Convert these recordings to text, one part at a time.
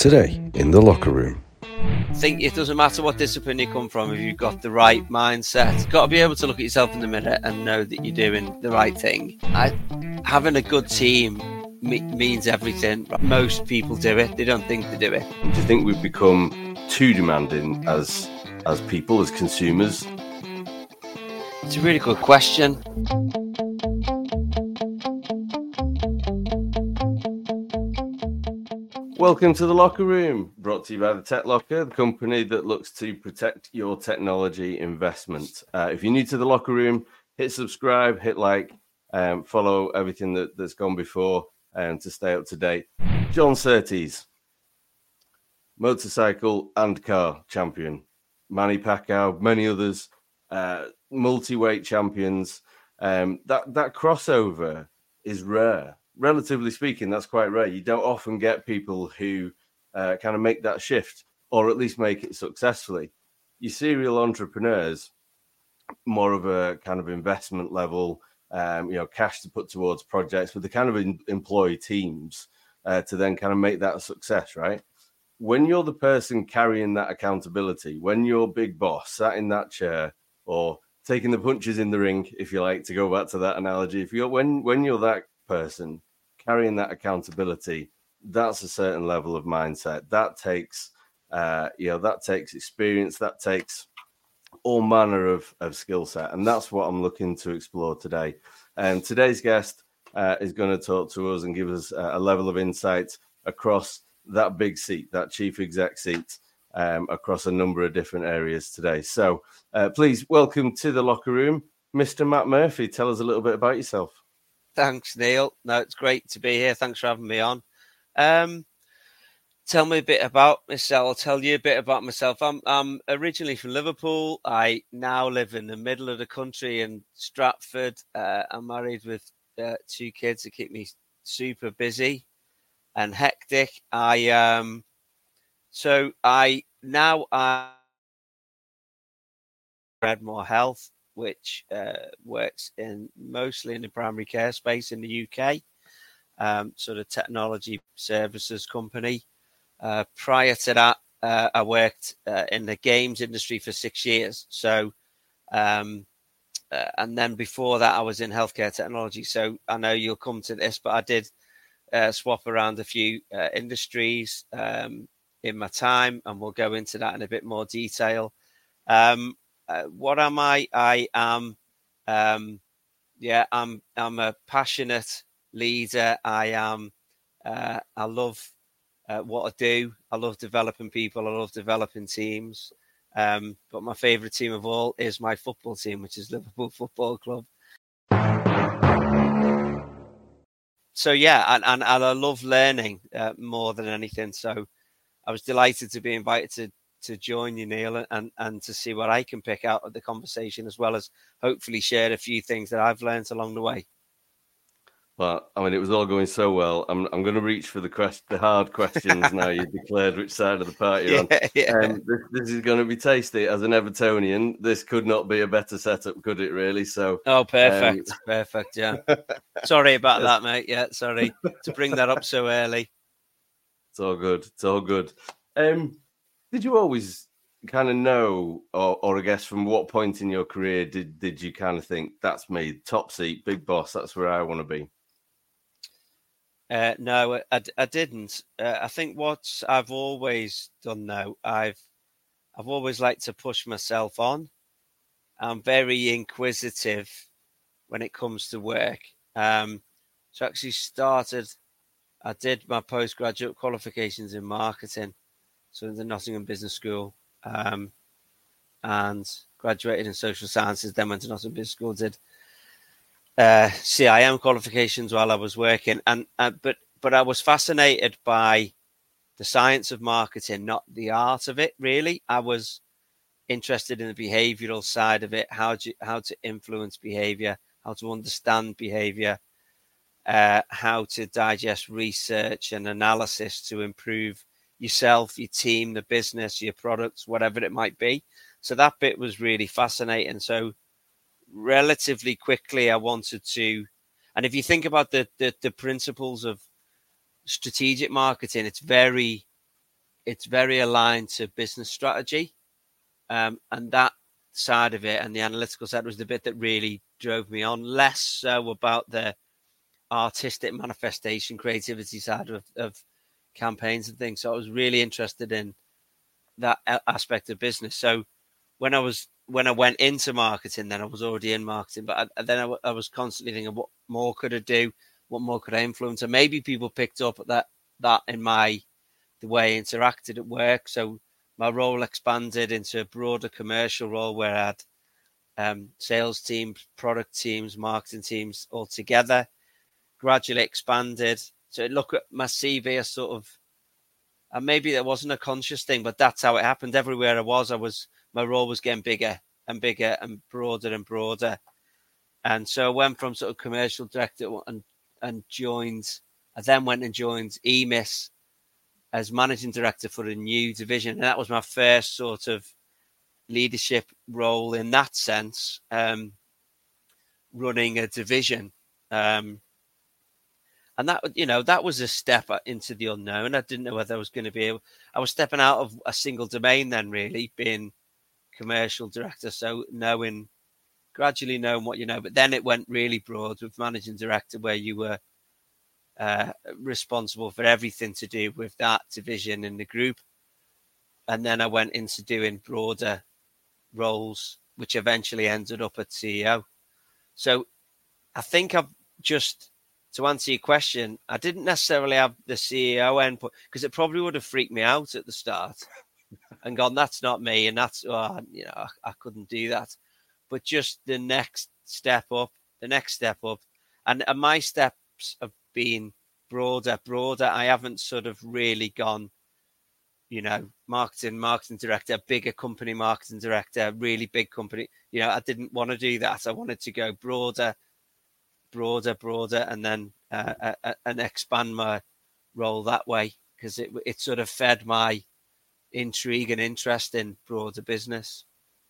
today in the locker room. I think it doesn't matter what discipline you come from if you've got the right mindset. You've got to be able to look at yourself in the mirror and know that you're doing the right thing. Having a good team means everything. Most people do it. They don't think they do it. Do you think we've become too demanding as people, as consumers? It's a really good question. Welcome to the Locker Room, brought to you by the Tech Locker, the company that looks to protect your technology investment. If you're new to the Locker Room, hit subscribe, hit like, follow everything that's gone before to stay up to date. John Surtees, motorcycle and car champion. Manny Pacquiao, many others, multi-weight champions. That crossover is rare. Relatively speaking, that's quite rare. You don't often get people who kind of make that shift, or at least make it successfully. You serial entrepreneurs, more of a kind of investment level, cash to put towards projects, but the kind of employ teams to then kind of make that a success, right? When you're the person carrying that accountability, when you're big boss, sat in that chair, or taking the punches in the ring, if you like, to go back to that analogy, when you're that person carrying that accountability, that's a certain level of mindset. That takes experience, that takes all manner of skill set, and that's what I'm looking to explore today. And today's guest is going to talk to us and give us a level of insight across that big seat, that chief exec seat, across a number of different areas today. So please welcome to the Locker Room, Mr. Matt Murphy. Tell us a little bit about yourself. Thanks, Neil. No, it's great to be here. Thanks for having me on. Tell me a bit about myself. I'll tell you a bit about myself. I'm originally from Liverpool. I now live in the middle of the country in Stratford. I'm married with 2 kids that keep me super busy and hectic. I Redmore Health, which works mostly in the primary care space in the UK, sort of technology services company. Prior to that, I worked in the games industry for 6 years. So, and then before that, I was in healthcare technology. So I know you'll come to this, but I did swap around a few industries in my time, and we'll go into that in a bit more detail. What am I? I am, I'm a passionate leader. I love what I do. I love developing people. I love developing teams. But my favourite team of all is my football team, which is Liverpool Football Club. So yeah, and I love learning more than anything. So I was delighted to be invited to join you, Neil, and to see what I can pick out of the conversation, as well as hopefully share a few things that I've learned along the way. Well, I mean, it was all going so well. I'm going to reach for the hard questions now. You've declared which side of the party you're on. Yeah. This is going to be tasty. As an Evertonian, this could not be a better setup, could it? Really? So. Oh, perfect, perfect. Yeah. Sorry about that, mate. Yeah, sorry to bring that up so early. It's all good. It's all good. Did you always kind of know, or I guess from what point in your career did you kind of think, that's me, top seat, big boss, that's where I want to be? No, I didn't. I think what I've always done now, I've always liked to push myself on. I'm very inquisitive when it comes to work. So actually I did my postgraduate qualifications in marketing, so in the Nottingham Business School, and graduated in social sciences, then went to Nottingham Business School, did CIM qualifications while I was working, but I was fascinated by the science of marketing, not the art of it. Really, I was interested in the behavioural side of it, how to influence behaviour, how to understand behaviour, how to digest research and analysis to improve yourself, your team, the business, your products, whatever it might be. So that bit was really fascinating. So relatively quickly, I wanted to, and if you think about the principles of strategic marketing, it's very it's very aligned to business strategy. And that side of it and the analytical side was the bit that really drove me on, less so about the artistic manifestation, creativity side of campaigns and things. So I was really interested in that aspect of business. So when I went into marketing, then I was already in marketing, but then I was constantly thinking, what more could I do? What more could I influence? And maybe people picked up that in the way I interacted at work. So my role expanded into a broader commercial role where I had sales teams, product teams, marketing teams all together, gradually expanded. So look at my CV as sort of, and maybe that wasn't a conscious thing, but that's how it happened. Everywhere I was, my role was getting bigger and bigger and broader and broader. And so I went from sort of commercial director and joined, I then went and joined EMIS as managing director for a new division. And that was my first sort of leadership role in that sense, running a division. And that, that was a step into the unknown. I didn't know whether I was going to be able, I was stepping out of a single domain then, really, being commercial director. So gradually knowing what you know, but then it went really broad with managing director, where you were responsible for everything to do with that division in the group. And then I went into doing broader roles, which eventually ended up at CEO. So I think to answer your question, I didn't necessarily have the CEO input, because it probably would have freaked me out at the start and gone, that's not me. And that's, I couldn't do that. But just the next step up. And my steps have been broader. I haven't sort of really gone, marketing director, bigger company marketing director, really big company. I didn't want to do that. I wanted to go broader, and then and expand my role that way, because it sort of fed my intrigue and interest in broader business.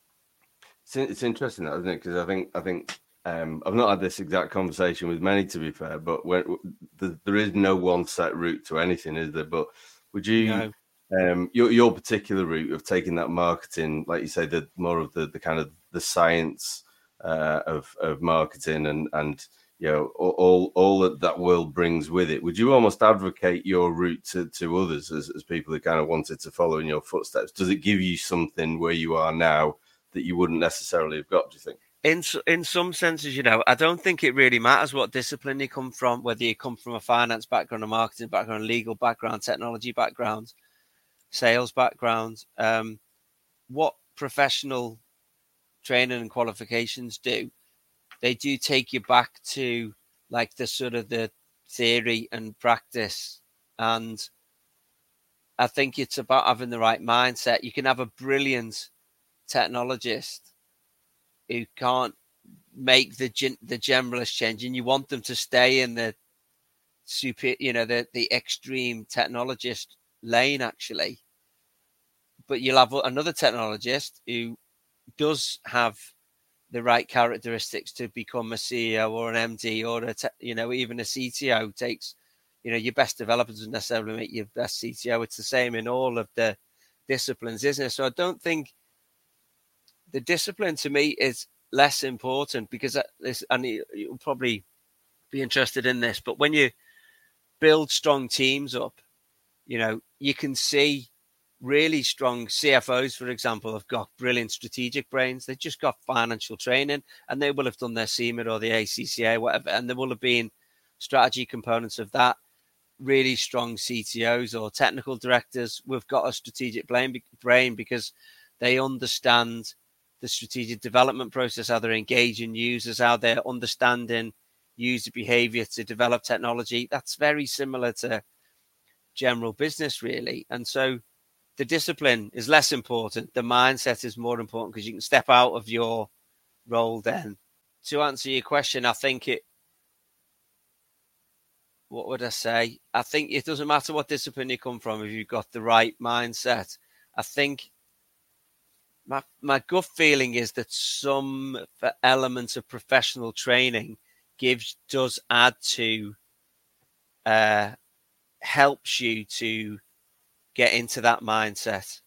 It's interesting, that, isn't it? Because I think I've not had this exact conversation with many, to be fair, but there is no one set route to anything, is there? But would you, your particular route of taking that marketing, like you say, the more of the kind of the science of marketing and all that world brings with it, would you almost advocate your route to others as people who kind of wanted to follow in your footsteps? Does it give you something where you are now that you wouldn't necessarily have got, do you think? In some senses, I don't think it really matters what discipline you come from, whether you come from a finance background, a marketing background, legal background, technology background, sales background. What professional training and qualifications do, they do take you back to like the sort of the theory and practice. And I think it's about having the right mindset. You can have a brilliant technologist who can't make the generalist change, and you want them to stay in the super, the extreme technologist lane, actually. But you'll have another technologist who does have the right characteristics to become a CEO or an MD or even a CTO. Takes, your best developer doesn't necessarily make your best CTO. It's the same in all of the disciplines, isn't it? So I don't think the discipline to me is less important, because and you'll probably be interested in this, but when you build strong teams up, you can see really strong CFOs, for example, have got brilliant strategic brains. They've just got financial training, and they will have done their CMA or the ACCA, whatever, and there will have been strategy components of that. Really strong CTOs or technical directors, we've got a strategic brain because they understand the strategic development process, how they're engaging users, how they're understanding user behavior to develop technology. That's very similar to general business, really. And so the discipline is less important. The mindset is more important, because you can step out of your role then. To answer your question, I think what would I say? I think it doesn't matter what discipline you come from if you've got the right mindset. I think my gut feeling is that some elements of professional training does add to, helps you to get into that mindset.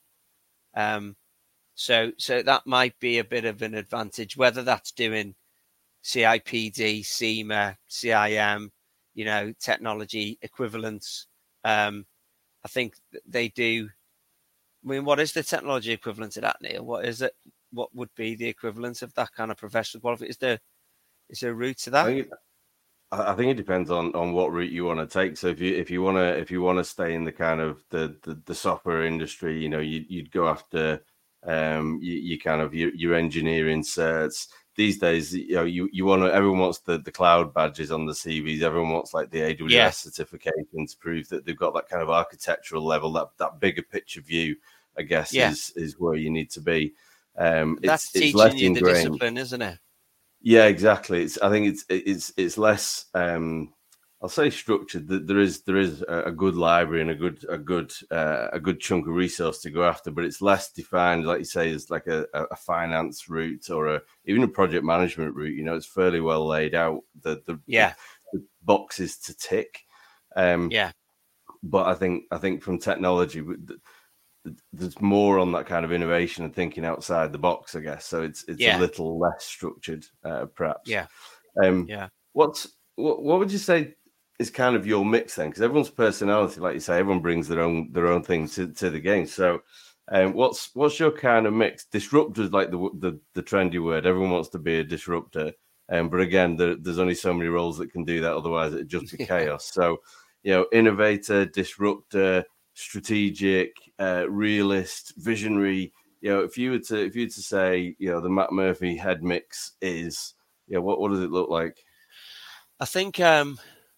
So that might be a bit of an advantage, whether that's doing CIPD, CIMA, CIM, technology equivalents. I think they do. I mean, what is the technology equivalent to that, Neil? What is it? What would be the equivalent of that kind of professional qualification? Is there a route to that? I think it depends on what route you want to take. So if you want to stay in the kind of the software industry, you'd go after you kind of your engineering certs. These days, you want to. Everyone wants the cloud badges on the CVs. Everyone wants like the AWS certification to prove that they've got that kind of architectural level, that bigger picture view. I guess is where you need to be. That's it's teaching less you ingrained. the discipline, isn't it? Yeah, exactly. I think it's less. I'll say structured. There is a good library and a good chunk of resource to go after, but it's less defined, like you say, as like a finance route or even a project management route. It's fairly well laid out. The boxes to tick. But I think from technology, there's more on that kind of innovation and thinking outside the box, I guess. So it's a little less structured, perhaps. What would you say is kind of your mix then? Because everyone's personality, like you say, everyone brings their own thing to the game. So, what's your kind of mix? Disruptor is like the trendy word. Everyone wants to be a disruptor, but again, there's only so many roles that can do that. Otherwise, it'd just be chaos. So, innovator, disruptor, strategic, realist, visionary. If you were to say, the Matt Murphy head mix is, what does it look like? I think I'm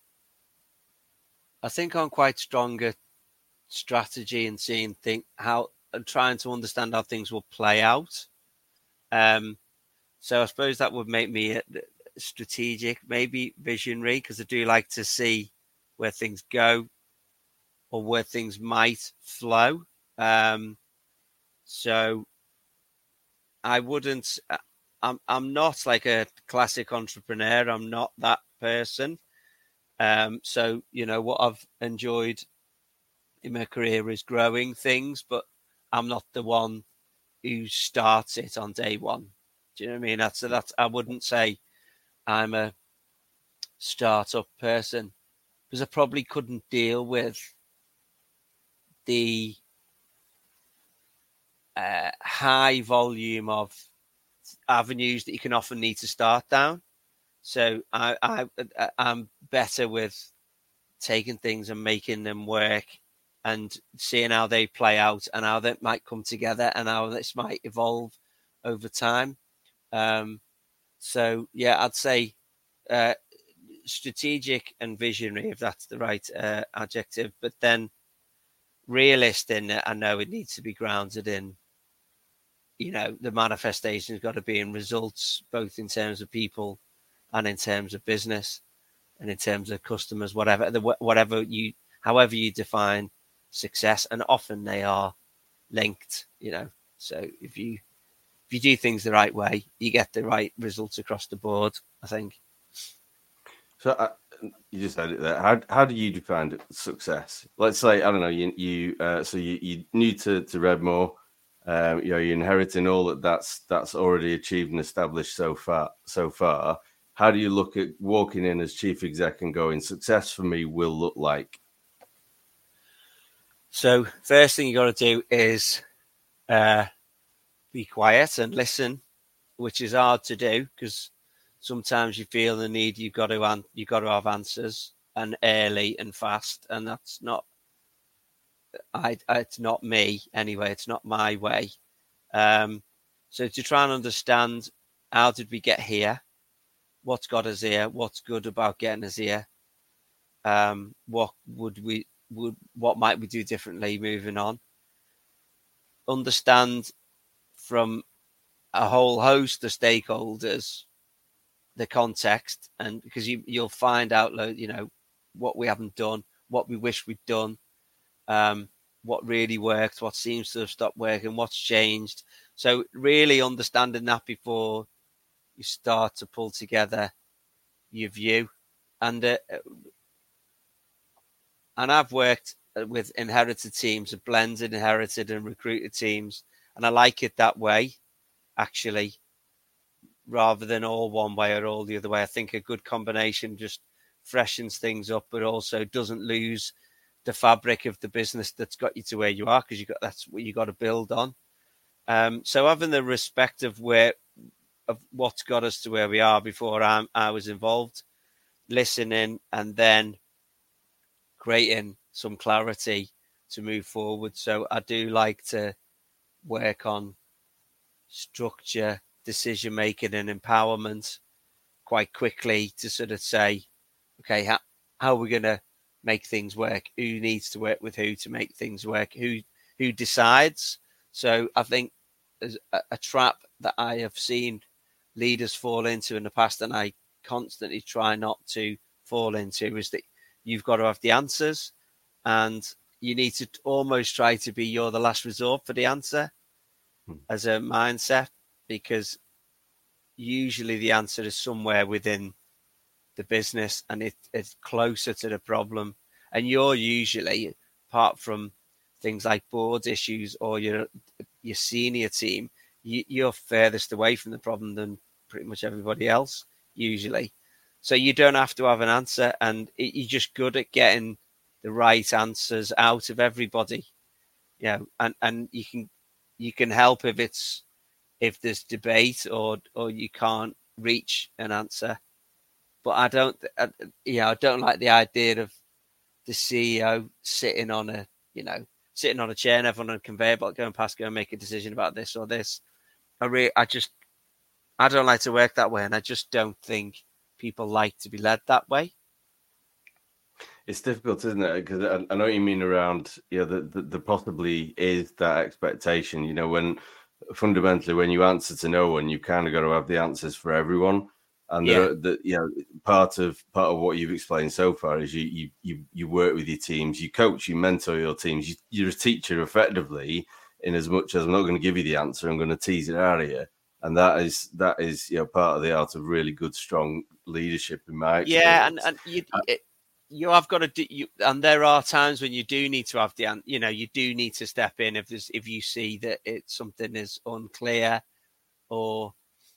quite strong at strategy and seeing how and trying to understand how things will play out. So I suppose that would make me strategic, maybe visionary, because I do like to see where things go or where things might flow. So I wouldn't. I'm not like a classic entrepreneur. I'm not that person. So what I've enjoyed in my career is growing things, but I'm not the one who starts it on day one. Do you know what I mean? That's I wouldn't say I'm a startup person, because I probably couldn't deal with the high volume of avenues that you can often need to start down. So I'm better with taking things and making them work and seeing how they play out and how that might come together and how this might evolve over time. So yeah, I'd say strategic and visionary, if that's the right adjective, but then realist in it. I know it needs to be grounded in, the manifestation has got to be in results, both in terms of people and in terms of business and in terms of customers, however you define success. And often they are linked, so if you do things the right way, you get the right results across the board, I think. So you just said it there. How do you define success? Let's say, I don't know, you new to Redmore, you're inheriting all that's already achieved and established so far. How do you look at walking in as chief exec and going, success for me will look like? So first thing you got to do is be quiet and listen, which is hard to do because sometimes you feel the need. You've got to have answers, and early and fast, and that's not. It's not me anyway. It's not my way. So to try and understand, how did we get here? What's got us here? What's good about getting us here? What might we do differently moving on? Understand from a whole host of stakeholders the context, and because you'll find out, what we haven't done, what we wish we'd done, what really worked, what seems to have stopped working, what's changed. So really understanding that before you start to pull together your view. And I've worked with inherited teams, a blended, inherited and recruited teams. And I like it that way, actually, rather than all one way or all the other way. I think a good combination just freshens things up, but also doesn't lose the fabric of the business that's got you to where you are, because that's what you got to build on. So having the respect of what's got us to where we are before I was involved, listening and then creating some clarity to move forward. So I do like to work on structure, decision making and empowerment quite quickly to sort of say, okay, how are we going to make things work? Who needs to work with who to make things work? Who decides? So I think there's a trap that I have seen leaders fall into in the past, and I constantly try not to fall into, is that you've got to have the answers, and you need to almost try to be you're the last resort for the answer as a mindset, because usually the answer is somewhere within the business and it's closer to the problem. And you're usually, apart from things like board issues or your senior team, you're furthest away from the problem than pretty much everybody else, usually. So you don't have to have an answer, and you're just good at getting the right answers out of everybody. And you can help if there's debate or you can't reach an answer. But I don't like the idea of the CEO sitting on a chair and everyone on a conveyor belt going past, go and make a decision about this or this. I don't like to work that way, and I just don't think people like to be led that way. It's difficult, isn't it? Because I know what you mean around, there possibly is that expectation, when fundamentally when you answer to no one, you kind of got to have the answers for everyone. And part of what you've explained so far is you work with your teams, you coach, you mentor your teams. You're a teacher effectively, in as much as I'm not going to give you the answer, I'm going to tease it out of you. And that is part of the art of really good, strong leadership in my experience. Yeah, and you have got to do. And there are times when you do need to have you do need to step in if you see that something is unclear, or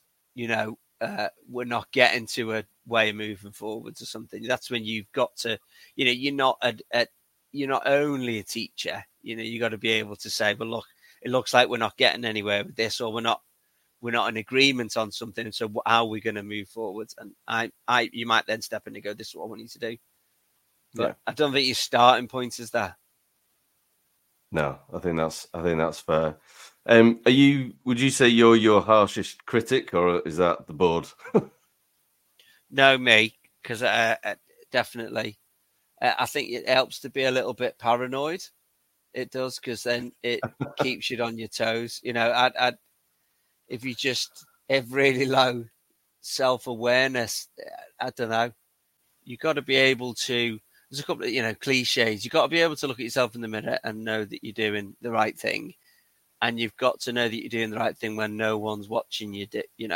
we're not getting to a way of moving forwards or something. That's when you've got to, you're not only a teacher. You got to be able to say, well, look, it looks like we're not getting anywhere with this, or we're not in agreement on something. So how are we going to move forward? And you might then step in and go, this is what I want you to do. But I don't think your starting point is that. No, I think that's fair. Would you say you're your harshest critic, or is that the board? No, me, because definitely, I think it helps to be a little bit paranoid. It does, because then it keeps you on your toes. If you just have really low self-awareness, I don't know. You've got to be able to. There's a couple of cliches. You've got to be able to look at yourself in the mirror and know that you're doing the right thing. And you've got to know that you're doing the right thing when no one's watching you,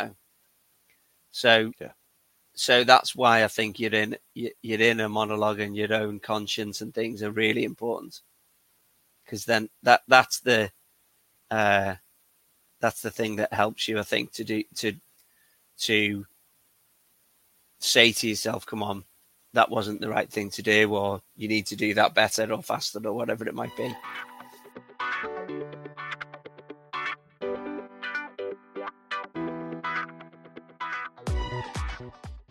So that's why I think you're in a monologue, and your own conscience and things are really important. Because then that's the thing that helps you, I think, to say to yourself, come on, that wasn't the right thing to do, or you need to do that better or faster or whatever it might be.